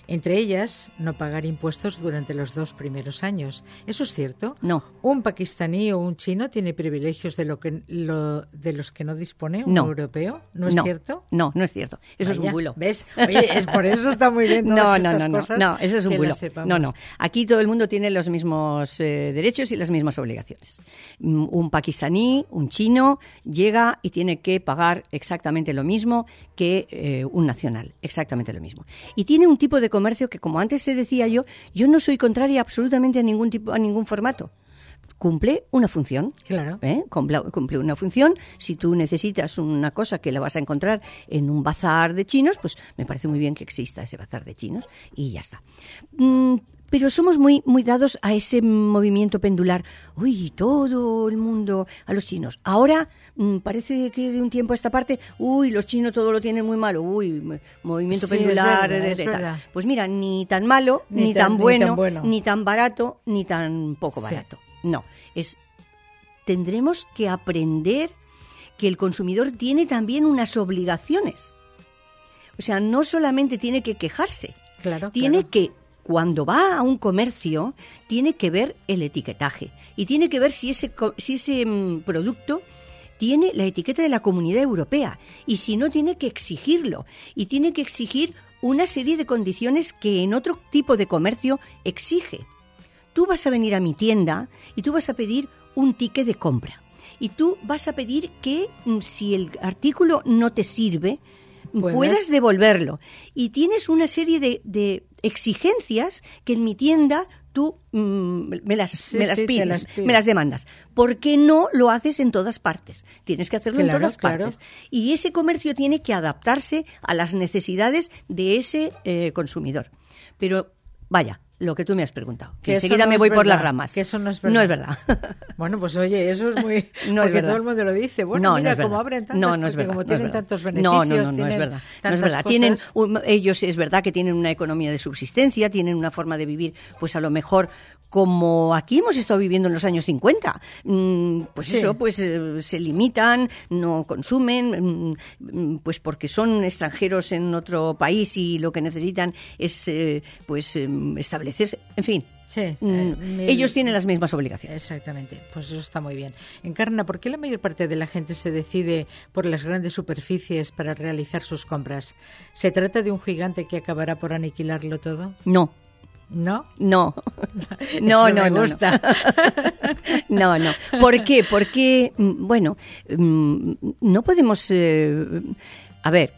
Entre ellas, no pagar impuestos durante los dos primeros años. ¿Eso es cierto? No. ¿Un pakistaní o un chino tiene privilegios de lo que lo, de los que no dispone un no. europeo? ¿No es no. cierto? No, no es cierto. Eso Vaya, es un bulo. ¿Ves? Oye, es por eso está muy bien todas no, estas no, no, cosas. No, no, eso es un bulo. No, no. Aquí todo el mundo tiene los mismos eh, derechos y las mismas obligaciones. Un pakistaní, un chino, llega y tiene que pagar exactamente lo mismo que eh, un nacional. Exactamente lo mismo. Y tiene un tipo de comercio que, como antes te decía yo, yo no soy contraria absolutamente a ningún tipo, a ningún formato. Cumple una función. Claro. ¿eh? Cumple, cumple una función. Si tú necesitas una cosa que la vas a encontrar en un bazar de chinos, pues me parece muy bien que exista ese bazar de chinos y ya está. Mm, pero somos muy, muy dados a ese movimiento pendular. Uy, todo el mundo a los chinos. Ahora mmm, parece que de un tiempo a esta parte, uy, los chinos todo lo tienen muy malo. Uy, movimiento sí, pendular. Es verdad, de, es de, verdad. Tal. Pues mira, ni tan malo, ni, ni, tan, tan, bueno, ni tan bueno, ni tan barato, ni tan poco barato. Sí. No, es tendremos que aprender que el consumidor tiene también unas obligaciones. O sea, no solamente tiene que quejarse, claro, tiene claro. que, cuando va a un comercio, tiene que ver el etiquetaje y tiene que ver si ese, si ese um, producto tiene la etiqueta de la Comunidad Europea y si no, tiene que exigirlo y tiene que exigir una serie de condiciones que en otro tipo de comercio exige. Tú vas a venir a mi tienda y tú vas a pedir un ticket de compra y tú vas a pedir que si el artículo no te sirve, ¿Puedes? puedas devolverlo. Y tienes una serie de, de exigencias que en mi tienda tú mmm, me las, sí, me las sí, pides, las pides. me las demandas. ¿Por qué no lo haces en todas partes? Tienes que hacerlo claro, en todas claro. partes. Y ese comercio tiene que adaptarse a las necesidades de ese eh, consumidor. Pero, vaya, lo que tú me has preguntado. Que, que enseguida no me voy por las ramas. Que eso no es verdad. No es verdad. Bueno, pues oye, eso es muy... No porque es todo el mundo lo dice. Bueno, no, mira, no como abren tantas, no, no es verdad, como no tienen es tantos beneficios, no, no, no, no tienen es verdad. tantas no es verdad. cosas... Tienen un, ellos es verdad que tienen una economía de subsistencia, tienen una forma de vivir, pues a lo mejor como aquí hemos estado viviendo en los años cincuenta, pues sí. eso, pues se limitan, no consumen, pues porque son extranjeros en otro país y lo que necesitan es pues establecerse, en fin. Sí, eh, mm, ellos tienen las mismas obligaciones. Exactamente, pues eso está muy bien. Encarna, ¿por qué la mayor parte de la gente se decide por las grandes superficies para realizar sus compras? ¿Se trata de un gigante que acabará por aniquilarlo todo? No. ¿No? No, no, no, me no, gusta. no, no. ¿Por qué? Porque, bueno, no podemos... Eh, a ver,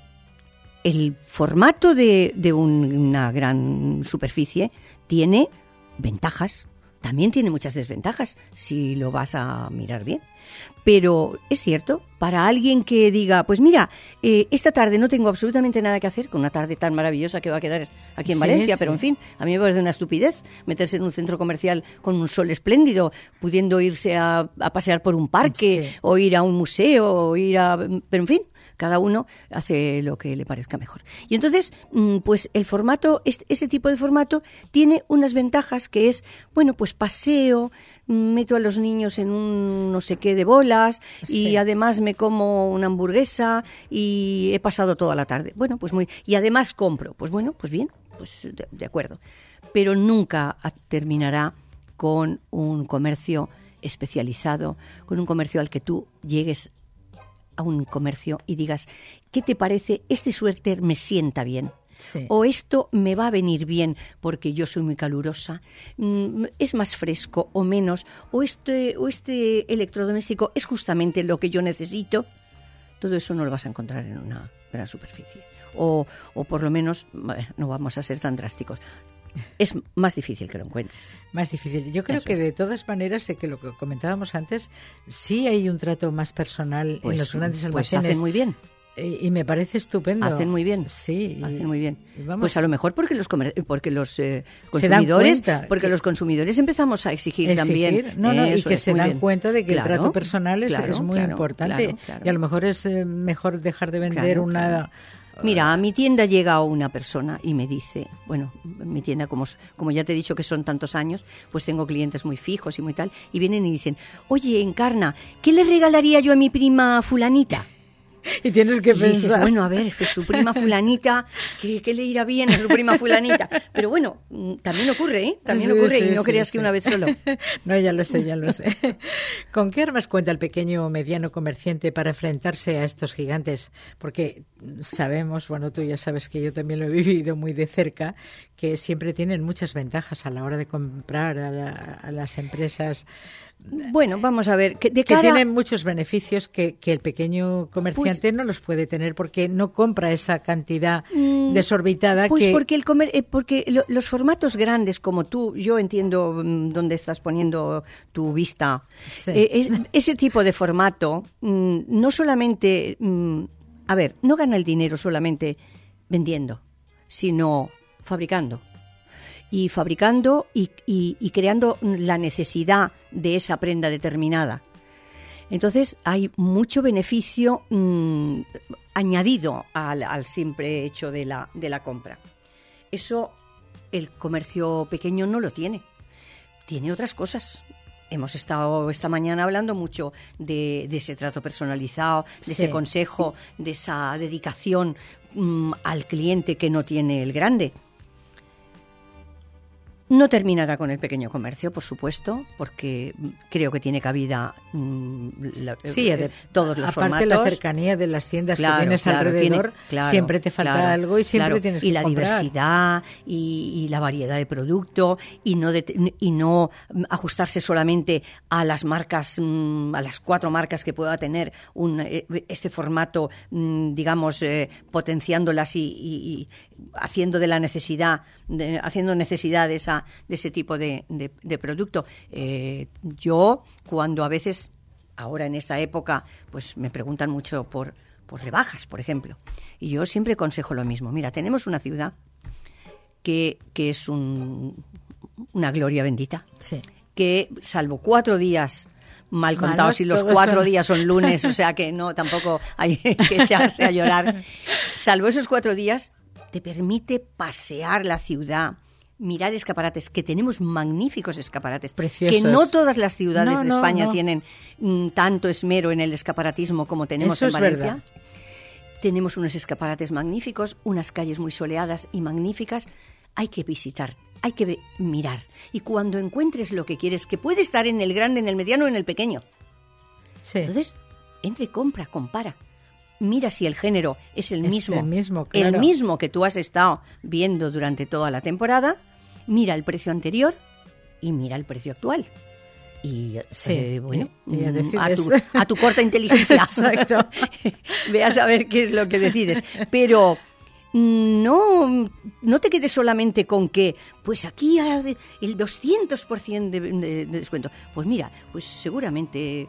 el formato de, de un, una gran superficie tiene ventajas, también tiene muchas desventajas, si lo vas a mirar bien. Pero es cierto, para alguien que diga, pues mira, eh, esta tarde no tengo absolutamente nada que hacer, con una tarde tan maravillosa que va a quedar aquí en sí, Valencia, sí. pero en fin, a mí me parece una estupidez meterse en un centro comercial con un sol espléndido, pudiendo irse a, a pasear por un parque, sí. o ir a un museo, o ir a... pero en fin, cada uno hace lo que le parezca mejor. Y entonces, pues el formato, ese tipo de formato tiene unas ventajas que es, bueno, pues paseo, meto a los niños en un no sé qué de bolas sí. y además me como una hamburguesa y he pasado toda la tarde. Bueno, pues muy... Y además compro. Pues bueno, pues bien, pues de, de acuerdo. Pero nunca terminará con un comercio especializado, con un comercio al que tú llegues a un comercio y digas, ¿qué te parece? Este suéter me sienta bien. Sí. O esto me va a venir bien porque yo soy muy calurosa, es más fresco o menos, o este, o este electrodoméstico es justamente lo que yo necesito. Todo eso no lo vas a encontrar en una gran superficie. O, o por lo menos, bueno, no vamos a ser tan drásticos. Es más difícil que lo encuentres. Más difícil. Yo creo Eso que es. De todas maneras, sé que lo que comentábamos antes, sí hay un trato más personal pues, en los grandes almacenes. Pues hacen muy bien. Y, y me parece estupendo. Hacen muy bien. Sí. Hacen muy bien. Vamos. Pues a lo mejor porque los comer- porque los eh, consumidores, porque que... los consumidores empezamos a exigir, exigir también. No, no, Eso y que es, se dan bien. cuenta de que claro, el trato personal es, claro, es muy claro, importante. Claro, claro. Y a lo mejor es eh, mejor dejar de vender claro, una... Claro. Mira, a mi tienda llega una persona y me dice, bueno, mi tienda, como, como ya te he dicho que son tantos años, pues tengo clientes muy fijos y muy tal, y vienen y dicen, oye, Encarna, ¿qué le regalaría yo a mi prima fulanita? Y tienes que y dices, pensar. bueno, a ver, que su prima fulanita, que, que le irá bien a su prima fulanita. Pero bueno, también ocurre, ¿eh? También Sí, ocurre sí, y no sí, creas sí. que una vez solo. No, ya lo sé, ya lo sé. ¿Con qué armas cuenta el pequeño o mediano comerciante para enfrentarse a estos gigantes? Porque sabemos, bueno, tú ya sabes que yo también lo he vivido muy de cerca, que siempre tienen muchas ventajas a la hora de comprar a, la, a las empresas. Bueno, vamos a ver. Que, de que cara... tienen muchos beneficios que, que el pequeño comerciante pues, no los puede tener porque no compra esa cantidad mmm, desorbitada. Pues que... porque, el comer, eh, porque lo, los formatos grandes como tú, yo entiendo mmm, dónde estás poniendo tu vista, sí. eh, es, ese tipo de formato mmm, no solamente, mmm, a ver, no gana el dinero solamente vendiendo, sino fabricando. Y fabricando y, y, y creando la necesidad de esa prenda determinada. Entonces hay mucho beneficio mmm, añadido al, al simple hecho de la, de la compra. Eso el comercio pequeño no lo tiene. Tiene otras cosas. Hemos estado esta mañana hablando mucho de, de ese trato personalizado, de sí. ese consejo, de esa dedicación mmm, al cliente que no tiene el grande. No terminará con el pequeño comercio, por supuesto, porque creo que tiene cabida mmm, la, sí, eh, de, todos los aparte formatos. Aparte la cercanía de las tiendas claro, que tienes claro, alrededor, tiene, claro, siempre te falta claro, algo y siempre claro. tienes y que la comprar. diversidad y, y la variedad de producto y no de, y no ajustarse solamente a las marcas, mmm, a las cuatro marcas que pueda tener un, este formato, mmm, digamos, eh, potenciándolas y, y, y haciendo de la necesidad, de, haciendo necesidad de esa de ese tipo de, de, de producto. Eh, yo, cuando a veces, ahora en esta época, pues me preguntan mucho por, por rebajas, por ejemplo, y yo siempre aconsejo lo mismo. Mira, tenemos una ciudad que, que es un, una gloria bendita, sí. que salvo cuatro días mal contados Malos, y los cuatro son... días son lunes, o sea que no, tampoco hay que echarse a llorar, salvo esos cuatro días, te permite pasear la ciudad, mirar escaparates, que tenemos magníficos escaparates, preciosos. Que no todas las ciudades no, de no, España no. tienen mm, tanto esmero en el escaparatismo como tenemos Eso en es Valencia. Verdad. Tenemos unos escaparates magníficos, unas calles muy soleadas y magníficas. Hay que visitar, hay que ve- mirar. Y cuando encuentres lo que quieres, que puede estar en el grande, en el mediano o en el pequeño, sí. entonces, entre, compra, compara. Mira si el género es el es mismo, el mismo, claro. el mismo que tú has estado viendo durante toda la temporada, mira el precio anterior y mira el precio actual. Y sí, eh, bueno, y, y a, tu, a tu corta inteligencia, exacto. Veas a ver qué es lo que decides. Pero no, no te quedes solamente con que, pues aquí hay el doscientos por ciento de, de, de descuento. Pues mira, pues seguramente,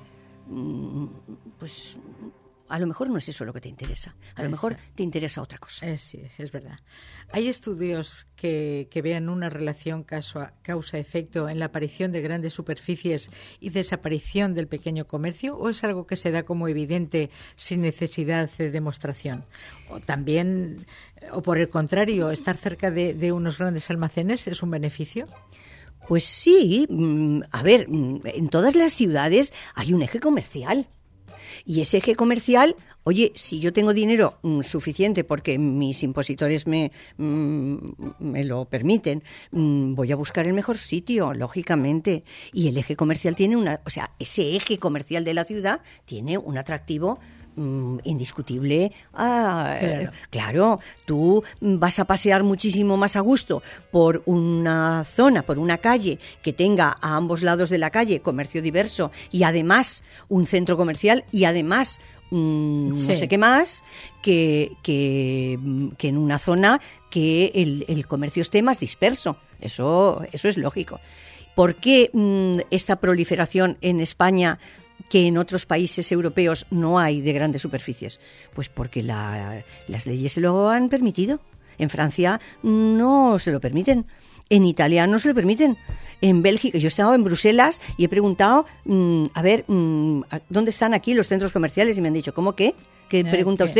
pues a lo mejor no es eso lo que te interesa. A lo es, mejor te interesa otra cosa. Es, sí, sí, es verdad. ¿Hay estudios que, que vean una relación causa-efecto en la aparición de grandes superficies y desaparición del pequeño comercio? ¿O es algo que se da como evidente sin necesidad de demostración? ¿O también, o por el contrario, estar cerca de, de unos grandes almacenes es un beneficio? Pues sí. A ver, en todas las ciudades hay un eje comercial. Y ese eje comercial, oye, si yo tengo dinero mmm, suficiente porque mis impositores me, mmm, me lo permiten, mmm, voy a buscar el mejor sitio, lógicamente. Y el eje comercial tiene una, o sea, ese eje comercial de la ciudad tiene un atractivo mmm, indiscutible. Ah, claro. claro, tú vas a pasear muchísimo más a gusto por una zona, por una calle que tenga a ambos lados de la calle comercio diverso y además un centro comercial y además mmm, sí. no sé qué más que, que, que en una zona que el, el comercio esté más disperso. Eso, eso es lógico. ¿Por qué mmm, esta proliferación en España que en otros países europeos no hay de grandes superficies? Pues porque la, las leyes se lo han permitido. En Francia no se lo permiten. En Italia no se lo permiten. En Bélgica, yo he estado en Bruselas y he preguntado, mmm, a ver, mmm, ¿dónde están aquí los centros comerciales? Y me han dicho, ¿cómo qué? ¿Qué pregunta usted?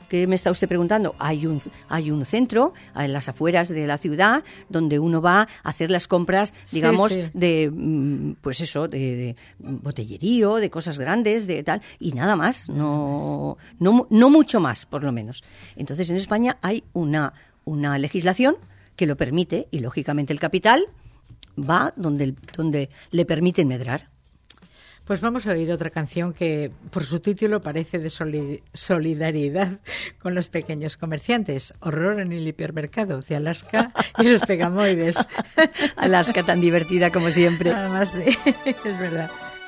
¿qué me está usted preguntando? Hay un, hay un centro en las afueras de la ciudad donde uno va a hacer las compras, digamos, sí, sí. de, pues eso, de, de botellerío, de cosas grandes, de tal, y nada más, no, no, no mucho más, por lo menos. Entonces, en España hay una, una legislación que lo permite y, lógicamente, el capital va donde, donde le permiten medrar. Pues vamos a oír otra canción que por su título parece de solidaridad con los pequeños comerciantes. Horror en el hipermercado, de Alaska y los Pegamoides. Alaska tan divertida como siempre. Además, sí, es verdad.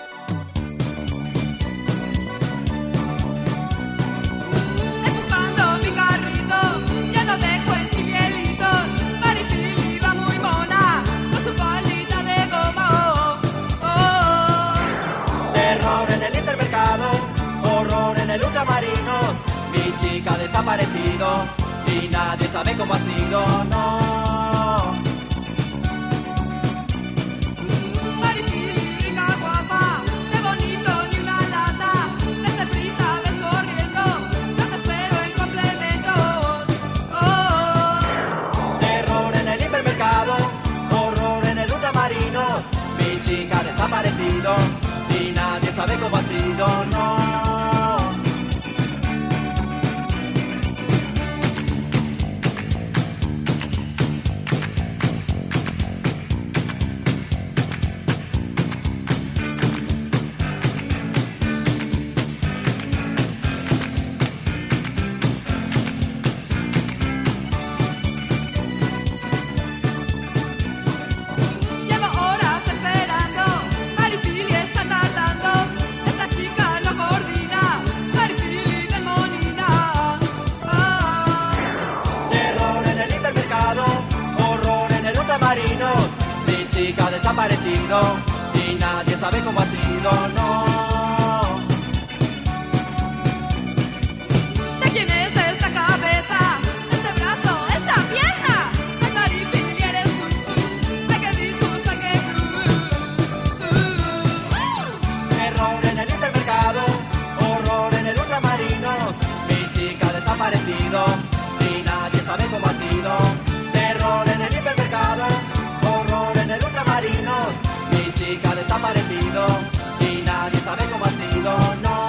Ha desaparecido y nadie sabe cómo ha sido, no. Maripili, guapa, qué bonito, ni una lata. Desde prisa ves corriendo, yo te espero en complementos. Oh. Terror en el hipermercado, horror en el ultramarinos. Mi chica ha desaparecido y nadie sabe cómo ha sido, no. Desaparecido y nadie sabe cómo ha sido, no. ¿De quién es esta cabeza? ¿Este brazo? ¿Esta pierna? De Maripili eres tú. ¿De qué disgusta que tú? Error en el hipermercado, horror en el ultramarinos. Mi chica ha desaparecido y nadie sabe cómo ha sido. Terror en el hipermercado, horror en el ultramarinos. Mi chica ha desaparecido y nadie sabe cómo ha sido, no.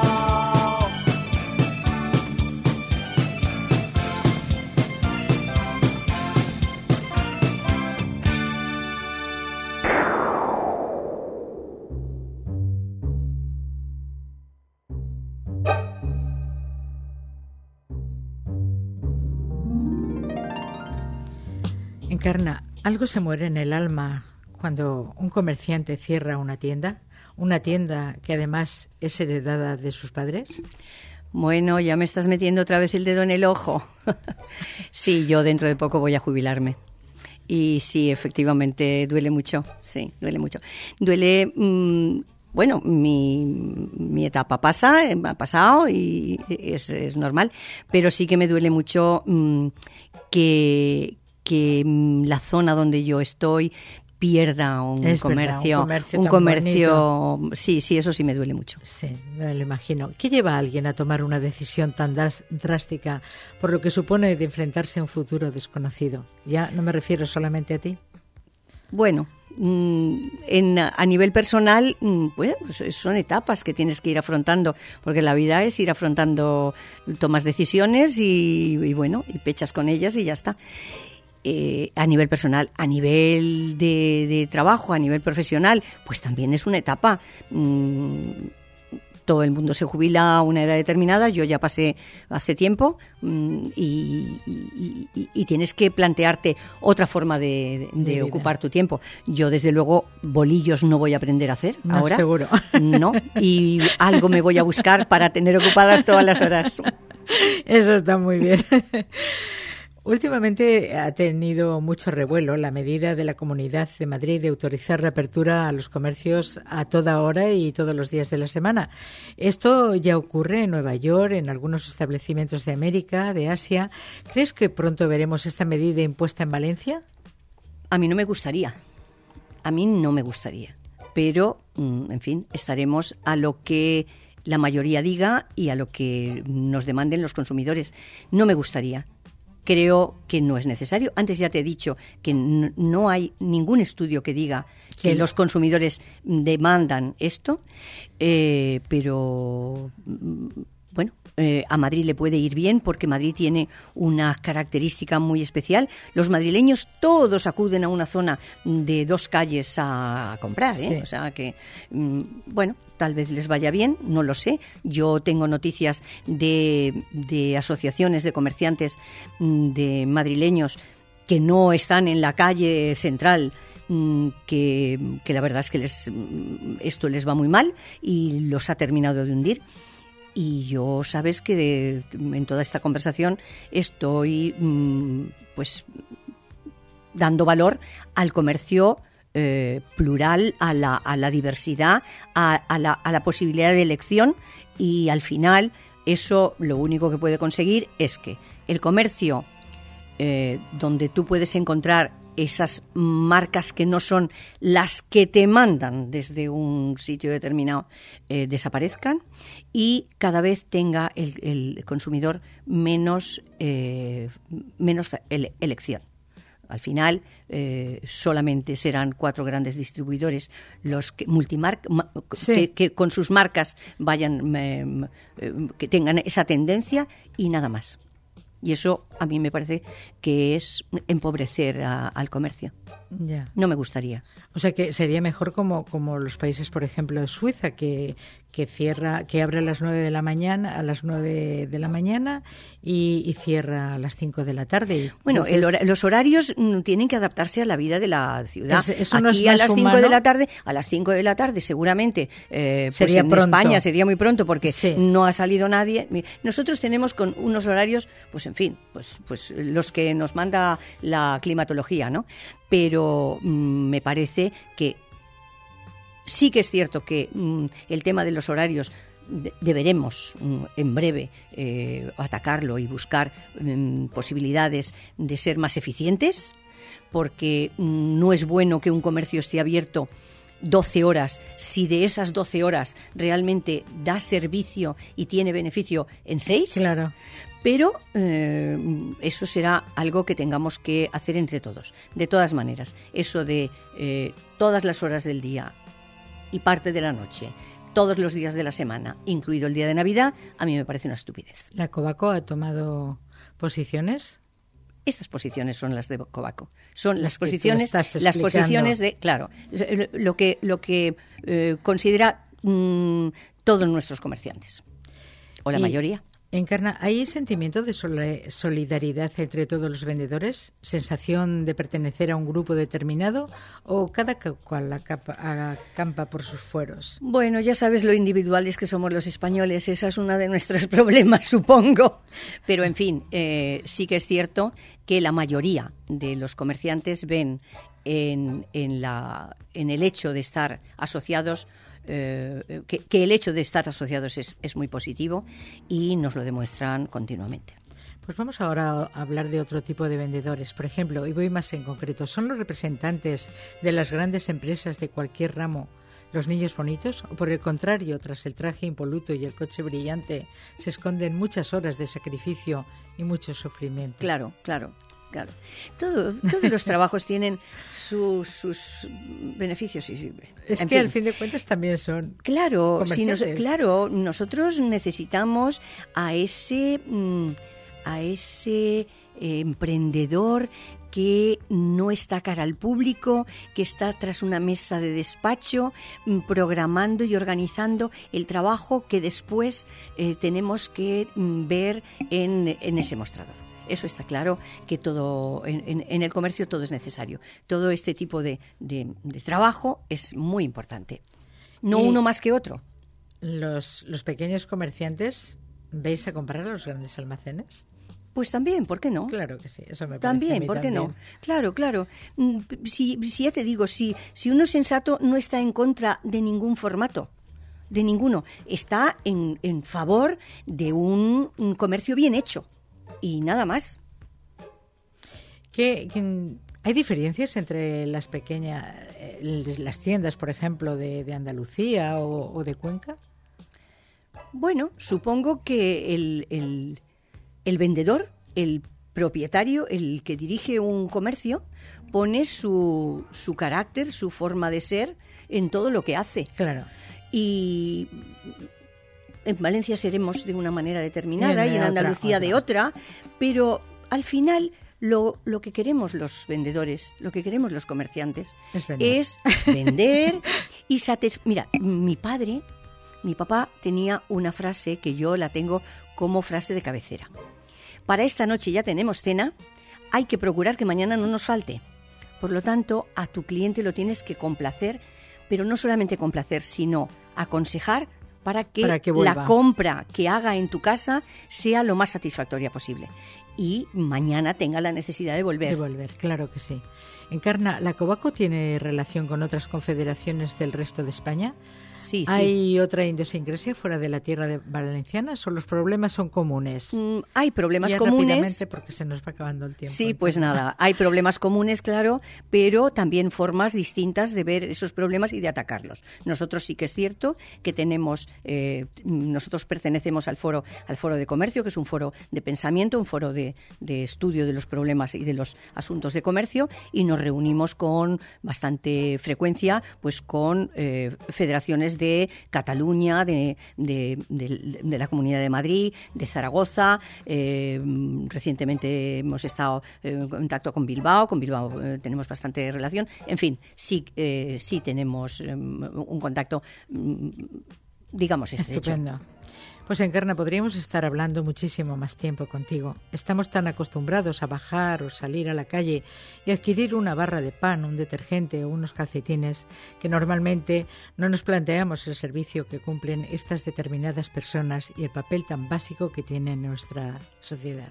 Encarna, ¿algo se muere en el alma cuando un comerciante cierra una tienda? ¿Una tienda que además es heredada de sus padres? Bueno, ya me estás metiendo otra vez el dedo en el ojo. Sí, yo dentro de poco voy a jubilarme. Y sí, efectivamente, duele mucho. Sí, duele mucho. Duele... Mmm, bueno, mi, mi etapa pasa, ha pasado y es, es normal. Pero sí que me duele mucho mmm, que... que la zona donde yo estoy pierda un es comercio, verdad, un comercio, un tan comercio bonito. Sí, sí, eso sí me duele mucho. Sí, me lo imagino. ¿Qué lleva a alguien a tomar una decisión tan drástica por lo que supone de enfrentarse a un futuro desconocido? Ya no me refiero solamente a ti. Bueno, en, a nivel personal, bueno, pues son etapas que tienes que ir afrontando, porque la vida es ir afrontando, tomas decisiones y, y bueno, y pechas con ellas y ya está. Eh, a nivel personal, a nivel de, de trabajo, a nivel profesional, pues también es una etapa. Mm, todo el mundo se jubila a una edad determinada, yo ya pasé hace tiempo mm, y, y, y, y tienes que plantearte otra forma de, de, de ocupar tu tiempo. Yo, desde luego, bolillos no voy a aprender a hacer no, ahora. Seguro. No, y algo me voy a buscar para tener ocupadas todas las horas. Eso está muy bien. Últimamente ha tenido mucho revuelo la medida de la Comunidad de Madrid de autorizar la apertura a los comercios a toda hora y todos los días de la semana. Esto ya ocurre en Nueva York, en algunos establecimientos de América, de Asia. ¿Crees que pronto veremos esta medida impuesta en Valencia? A mí no me gustaría. A mí no me gustaría. Pero, en fin, estaremos a lo que la mayoría diga y a lo que nos demanden los consumidores. No me gustaría. Creo que no es necesario. Antes ya te he dicho que n- no hay ningún estudio que diga que los consumidores demandan esto, eh, pero mm, bueno, eh, a Madrid le puede ir bien porque Madrid tiene una característica muy especial. Los madrileños todos acuden a una zona de dos calles a, a comprar, ¿eh? Sí. O sea que, mm, bueno, tal vez les vaya bien, no lo sé. Yo tengo noticias de, de asociaciones de comerciantes mm, de madrileños que no están en la calle central, mm, que, que la verdad es que les, mm, esto les va muy mal y los ha terminado de hundir. Y yo, sabes que de- en toda esta conversación estoy mm, pues dando valor al comercio eh, plural, a la, a la diversidad, a, a la, a la posibilidad de elección, y al final eso lo único que puede conseguir es que el comercio eh, donde tú puedes encontrar esas marcas que no son las que te mandan desde un sitio determinado eh, desaparezcan y cada vez tenga el, el consumidor menos, eh, menos ele- elección. Al final eh, solamente serán cuatro grandes distribuidores los que multimarca ma- Sí. que, que con sus marcas vayan eh, eh, que tengan esa tendencia y nada más. Y eso a mí me parece que es empobrecer a- al comercio. Ya. No me gustaría. O sea que sería mejor como, como los países, por ejemplo, de Suiza, que, que cierra, que abre a las nueve de la mañana, a las nueve de la mañana y, y cierra a las cinco de la tarde. Y Bueno, entonces- el hora- los horarios mm, tienen que adaptarse a la vida de la ciudad. Es- eso no es Aquí a más las cinco humano. de la tarde, a las cinco de la tarde seguramente, eh, pues Sería en pronto. España sería muy pronto porque Sí. no ha salido nadie. Mi- Nosotros tenemos con unos horarios, pues en fin, pues, pues los que nos manda la climatología, ¿no? Pero mm, me parece que sí que es cierto que mm, el tema de los horarios de- deberemos mm, en breve eh, atacarlo y buscar mm, posibilidades de ser más eficientes, porque mm, no es bueno que un comercio esté abierto doce horas si de esas doce horas realmente da servicio y tiene beneficio en seis. Claro. Pero eh, eso será algo que tengamos que hacer entre todos. De todas maneras, eso de eh, todas las horas del día y parte de la noche, todos los días de la semana, incluido el día de Navidad, a mí me parece una estupidez. ¿La Cobaco ha tomado posiciones? Estas posiciones son las de Cobaco. Son Las las que tú posiciones, estás las explicando. posiciones de, claro, lo que lo que eh, considera mm, todos nuestros comerciantes o la Y, mayoría. Encarna, ¿hay sentimiento de sole- solidaridad entre todos los vendedores? ¿Sensación de pertenecer a un grupo determinado? ¿O cada ca- cual acapa- acampa por sus fueros? Bueno, ya sabes lo individuales que somos los españoles, esa es una de nuestros problemas, supongo. Pero, en fin, eh, sí que es cierto que la mayoría de los comerciantes ven en, en, la, en el hecho de estar asociados, eh, que, que el hecho de estar asociados es, es muy positivo y nos lo demuestran continuamente. Pues vamos ahora a hablar de otro tipo de vendedores. Por ejemplo, y voy más en concreto, ¿son los representantes de las grandes empresas de cualquier ramo los niños bonitos? ¿O por el contrario, tras el traje impoluto y el coche brillante, se esconden muchas horas de sacrificio y mucho sufrimiento? Claro, claro. Claro. Todo, todos los trabajos tienen sus, sus beneficios. Y, Es en que fin. al fin de cuentas también son Claro, si nos- comerciales. claro, nosotros necesitamos a ese, mm, a ese eh, emprendedor que no está cara al público, que está tras una mesa de despacho mm, programando y organizando el trabajo que después eh, tenemos que mm, ver en, en ese mostrador. Eso está claro, que todo en, en- en el comercio todo es necesario. Todo este tipo de, de- de trabajo es muy importante. No Y- uno más que otro. los, los pequeños comerciantes. ¿Veis a comprar a los grandes almacenes? Pues también, ¿por qué no? Claro que sí, eso me parece a También, mí ¿por qué también. no? Claro, claro. Mm, Si, si ya te digo, si, si uno sensato no está en contra de ningún formato, de ninguno, está en, en favor de un, un comercio bien hecho y nada más. ¿Qué, qué- ¿Hay diferencias entre las pequeñas, eh, las tiendas, por ejemplo, de, de Andalucía o, o de Cuenca? Bueno, supongo que el, el, el vendedor, el propietario, el que dirige un comercio, pone su, su carácter, su forma de ser en todo lo que hace. Claro. Y en Valencia seremos de una manera determinada Y en y en otra, Andalucía otra. de otra, pero al final lo, lo que queremos los vendedores, lo que queremos los comerciantes Es vender. es vender y satisfacer. Mira, mi padre, mi papá tenía una frase que yo la tengo como frase de cabecera. Para esta noche ya tenemos cena, hay que procurar que mañana no nos falte. Por lo tanto, a tu cliente lo tienes que complacer, pero no solamente complacer, sino aconsejar para que, Para que vuelva. la compra que haga en tu casa sea lo más satisfactoria posible y mañana tenga la necesidad de volver. De volver, claro que sí. Encarna, ¿la Cobaco tiene relación con otras confederaciones del resto de España? Sí, sí. ¿Hay otra idiosincrasia fuera de la tierra de valenciana o los problemas son comunes? Mm, hay problemas Ya comunes. rápidamente, porque se nos va acabando el tiempo. Sí, pues Encarna. nada, hay problemas comunes, claro, pero también formas distintas de ver esos problemas y de atacarlos. Nosotros sí que es cierto que tenemos, eh, nosotros pertenecemos al foro, al foro de comercio, que es un foro de pensamiento, un foro de, de estudio de los problemas y de los asuntos de comercio, y nos reunimos con bastante frecuencia, pues con eh, federaciones de Cataluña, de, de, de, de la Comunidad de Madrid, de Zaragoza. Eh, recientemente hemos estado eh, en contacto con Bilbao, con Bilbao eh, tenemos bastante relación. En fin, sí, eh, sí tenemos eh, un contacto, mm, digamos, estrecho. Estupendo. Pues Encarna, podríamos estar hablando muchísimo más tiempo contigo. Estamos tan acostumbrados a bajar o salir a la calle y adquirir una barra de pan, un detergente o unos calcetines que normalmente no nos planteamos el servicio que cumplen estas determinadas personas y el papel tan básico que tiene en nuestra sociedad.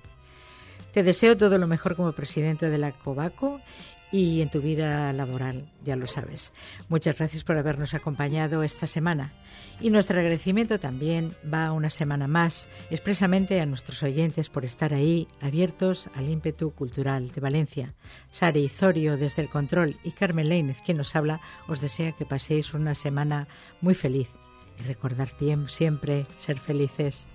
Te deseo todo lo mejor como presidente de la Cobaco y en tu vida laboral, ya lo sabes. Muchas gracias por habernos acompañado esta semana. Y nuestro agradecimiento también va una semana más, expresamente a nuestros oyentes por estar ahí, abiertos al ímpetu cultural de Valencia. Sari Zorio desde el control y Carmen Lainez, quien nos habla, os desea que paséis una semana muy feliz. Y recordad siempre ser felices.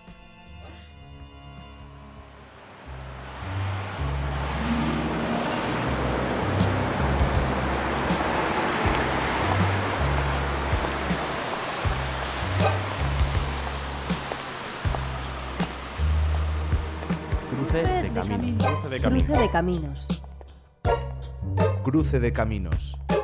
Cruce de caminos. Cruce de Cruce caminos. de caminos. Cruce de caminos.